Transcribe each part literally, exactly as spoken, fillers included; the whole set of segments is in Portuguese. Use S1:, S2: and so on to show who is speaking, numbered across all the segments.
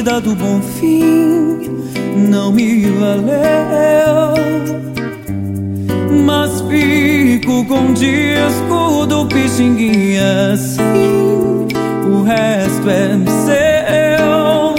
S1: medida do bom fim não me valeu, mas fico com o disco do Pixinguinha, sim, o resto é seu.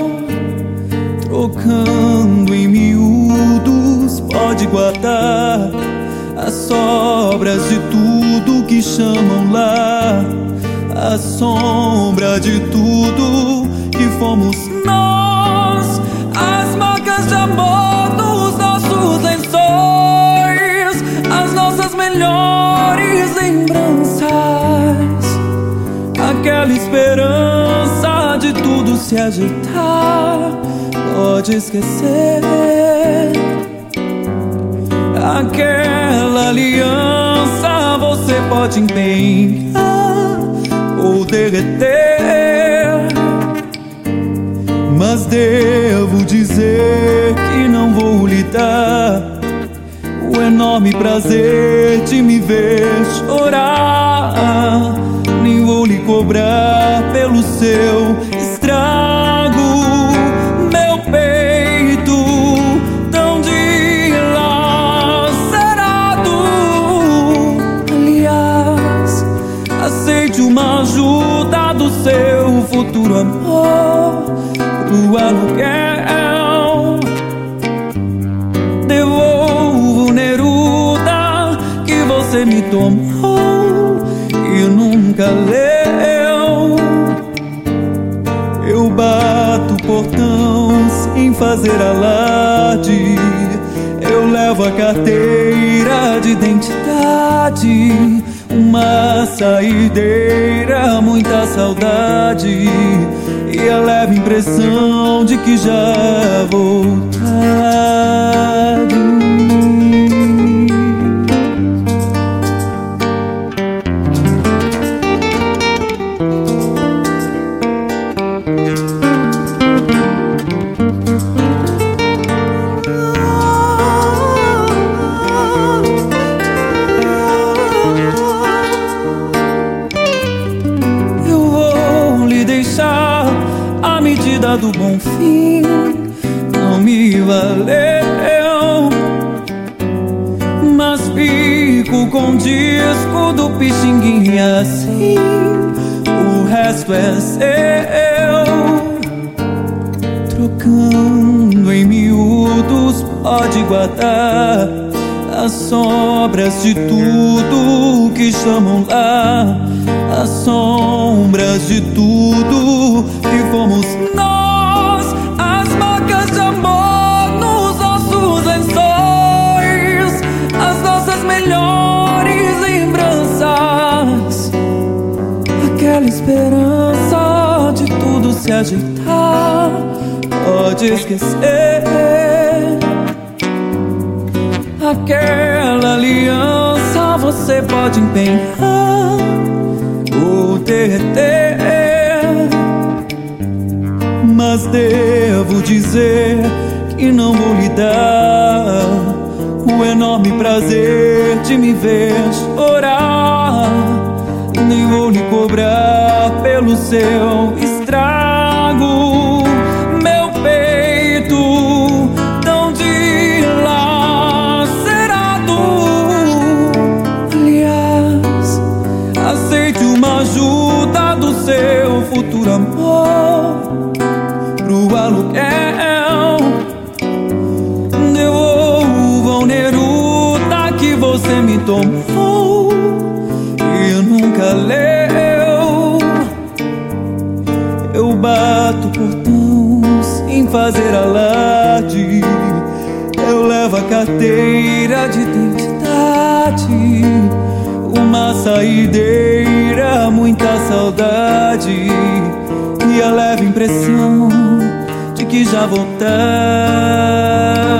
S1: Trocando em miúdos, pode guardar as sobras de tudo que chamam lá, a sombra de tudo que fomos nós, as marcas de amor dos nossos lençóis, as nossas melhores lembranças, aquela esperança de tudo se ajeitar. Pode esquecer aquela aliança, você pode empenhar ou derreter, mas devo dizer que não vou lhe dar o enorme prazer de me ver chorar, nem vou lhe cobrar pelo seu estrago. Meu peito tão dilacerado, aliás, aceite uma ajuda do seu futuro amor pro aluguel. Devolvo Neruda que você me tomou e nunca leu. Eu bato o portão sem fazer alarde, eu levo a carteira de identidade, uma saideira, muita saudade e a leve impressão de que já voltaram. A medida do bom fim não me valeu, mas fico com o disco do Pixinguinha, sim, o resto é seu. Trocando em miúdos, pode guardar as sobras de tudo que chamam lá, as sombras de tudo que fomos nós, as marcas de amor nos nossos lençóis, as nossas melhores lembranças, aquela esperança de tudo se ajeitar. Pode esquecer aquela aliança, você pode empenhar ou derreter, mas devo dizer que não vou lhe dar o enorme prazer de me ver chorar, nem vou lhe cobrar pelo seu estrago. Meu peito tão dilacerado, aliás, aceite uma ajuda do seu futuro amor pro aluguel. Devolvam Neruda que você me tomou e nunca leu. Eu bato portão sem fazer alarde, eu levo a carteira de identidade, uma saideira, muita saudade e a leve impressão de que já voltaram.